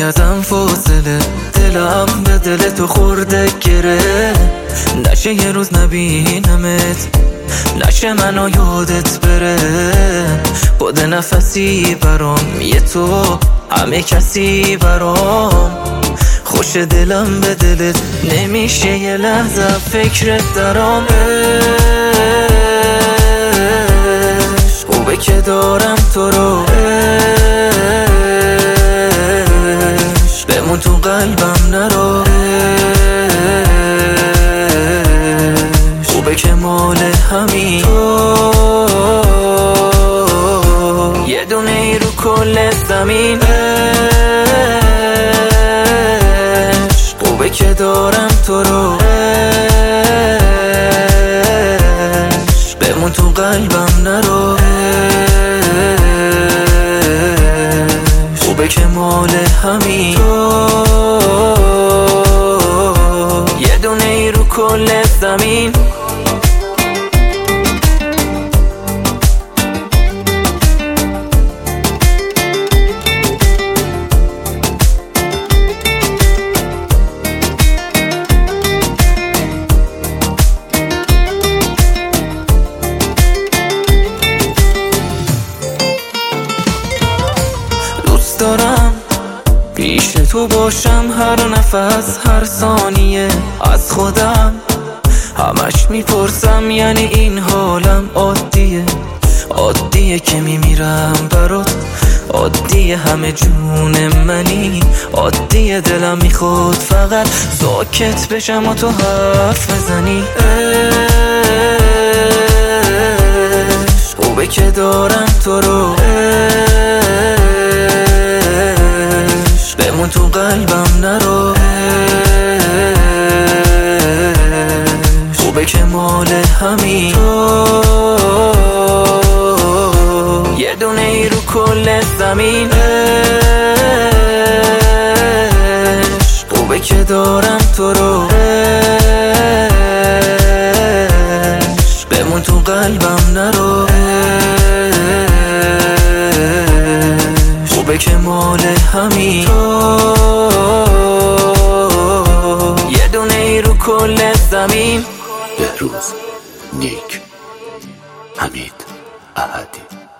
ازم فاصله، دلم به دل تو خورده گره. نشه یه روز نبینمت، نشه منو یادت بره. خود نفسی برام یه تو، همه کسی برام. خوش دلم به دلت، نمیشه یه لحظه فکرت درام. خوبه که دارم تو رو، بمون تو قلبم نرو. خوبه که مال همین تو، یه دونه ای رو کل زمین. خوبه که دارم تو رو، بمون تو قلبم نرو. خوبه که مال همین تو، یه دونه ای رو کل زمین. دارم پیش تو باشم هر نفس هر ثانیه. از خودم همش میپرسم یعنی این حالم عادیه؟ عادیه که میمیرم برات، عادیه همه جون منی، عادیه دلم میخواد فقط ساکت بشم و تو حرف بزنی. خوبه که دارم تو رو، بمون تو قلبم نرو. خوبه که مال همین تو، یه دونه ای رو کل زمین. خوبه که دارم تو رو، بمون تو قلبم نرو. خوبه که مال همین تو، یه دونه ای رو کل زمین. بهروز نیک، حمید احدی.